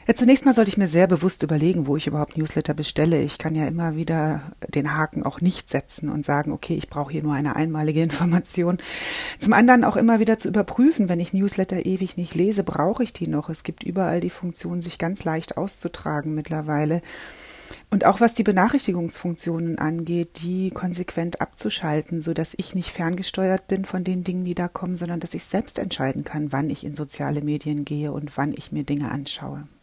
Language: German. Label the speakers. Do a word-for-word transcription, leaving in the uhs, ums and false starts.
Speaker 1: Ja, zunächst mal sollte ich mir sehr bewusst überlegen, wo ich überhaupt Newsletter bestelle. Ich kann ja immer wieder den Haken auch nicht setzen und sagen, okay, ich brauche hier nur eine einmalige Information. Zum anderen auch immer wieder zu überprüfen, wenn ich Newsletter ewig nicht lese, brauche ich die noch? Es gibt überall die Funktion, sich ganz leicht auszutragen mittlerweile. Und auch was die Benachrichtigungsfunktionen angeht, die konsequent abzuschalten, sodass ich nicht ferngesteuert bin von den Dingen, die da kommen, sondern dass ich selbst entscheiden kann, wann ich in soziale Medien gehe und wann ich mir Dinge anschaue.